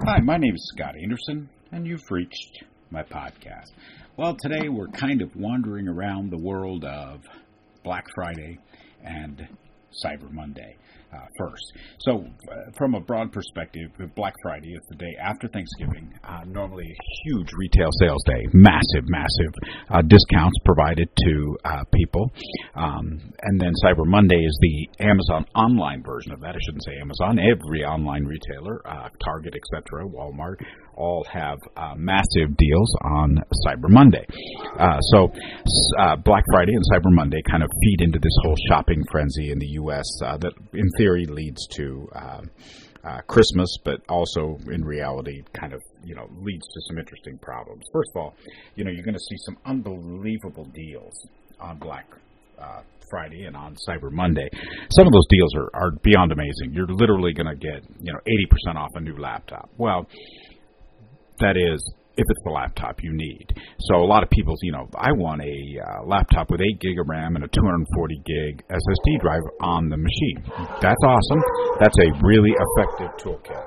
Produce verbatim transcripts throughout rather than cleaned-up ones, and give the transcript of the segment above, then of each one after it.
Hi, my name is Scott Anderson, and you've reached my podcast. Well, today we're kind of wandering around the world of Black Friday and Cyber Monday uh, first. So, uh, from a broad perspective, Black Friday is the day after Thanksgiving, uh, normally a huge retail sales day, massive, massive uh, discounts provided to uh, people. Um, and then Cyber Monday is the Amazon online version of that. I shouldn't say Amazon. Every online retailer, uh, Target, et cetera, Walmart, all have uh, massive deals on Cyber Monday. Uh, so uh, Black Friday and Cyber Monday kind of feed into this whole shopping frenzy in the U S uh, that in theory leads to uh, uh, Christmas, but also in reality kind of, you know, leads to some interesting problems. First of all, you know, you're going to see some unbelievable deals on Black uh, Friday and on Cyber Monday. Some of those deals are, are beyond amazing. You're literally going to get, you know, eighty percent off a new laptop. Well, that is, if it's the laptop you need. So a lot of people, you know, I want a uh, laptop with eight gig of RAM and a two hundred forty gig S S D drive on the machine. That's awesome. That's a really effective toolkit.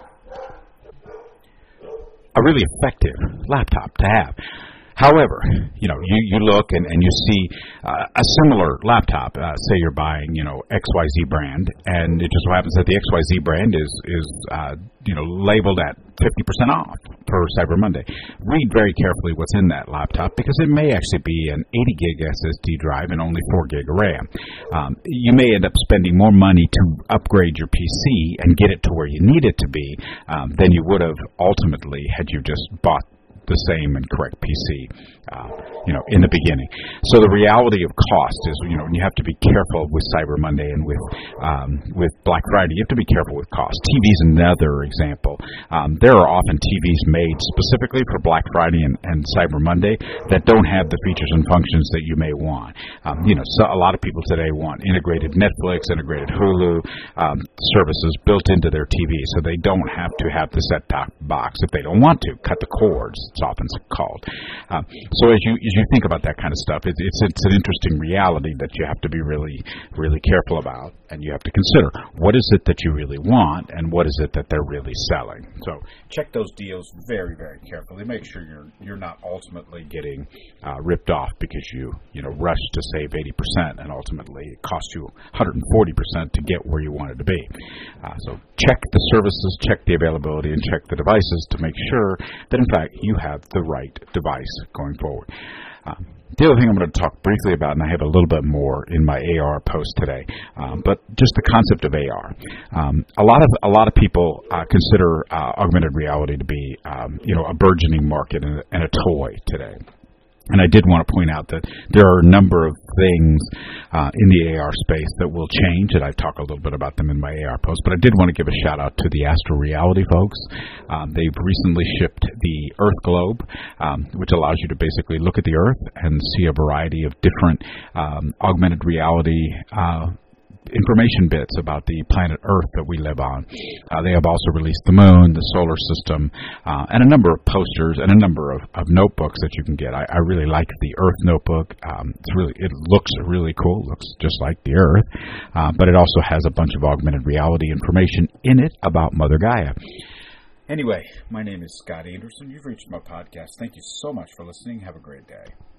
A really effective laptop to have. However, you know, you, you look and, and you see uh, a similar laptop. Uh, say you're buying, you know, X Y Z brand, and it just so happens that the X Y Z brand is, is uh, you know, labeled at fifty percent off for Cyber Monday. Read very carefully what's in that laptop because it may actually be an eighty gig S S D drive and only four gig of RAM. Um, you may end up spending more money to upgrade your P C and get it to where you need it to be um, than you would have ultimately had you just bought the same and correct P C, uh, you know, in the beginning. So the reality of cost is, you know, you have to be careful with Cyber Monday and with um, with Black Friday. You have to be careful with cost. T V is another example. Um, there are often T Vs made specifically for Black Friday and, and Cyber Monday that don't have the features and functions that you may want. Um, you know, so a lot of people today want integrated Netflix, integrated Hulu um, services built into their T V, so they don't have to have the set-top box if they don't want to. Cut the cords. It's often called. Um, so as you as you think about that kind of stuff, it, it's it's an interesting reality that you have to be really really careful about, and you have to consider what is it that you really want and what is it that they're really selling. So check those deals very very carefully. Make sure you're you're not ultimately getting uh, ripped off because you you know rushed to save eighty percent and ultimately it cost you one hundred forty percent to get where you wanted to be. Uh, so check the services, check the availability, and check the devices to make sure that in fact you have have the right device going forward. Um, the other thing I'm going to talk briefly about, and I have a little bit more in my A R post today, um, but just the concept of A R. Um, a lot of a lot of people uh, consider uh, augmented reality to be, um, you know, a burgeoning market and a, and a toy today. And I did want to point out that there are a number of things uh, in the A R space that will change, and I talk a little bit about them in my A R post, but I did want to give a shout-out to the Astro Reality folks. Um, they've recently shipped the Earth Globe, um, which allows you to basically look at the Earth and see a variety of different um, augmented reality uh information bits about the planet Earth that we live on. Uh, they have also released the moon, the solar system, uh, and a number of posters and a number of, of notebooks that you can get. I, I really like the Earth notebook. Um, it's really, it looks really cool. It looks just like the Earth, uh, but it also has a bunch of augmented reality information in it about Mother Gaia. Anyway, my name is Scott Anderson. You've reached my podcast. Thank you so much for listening. Have a great day.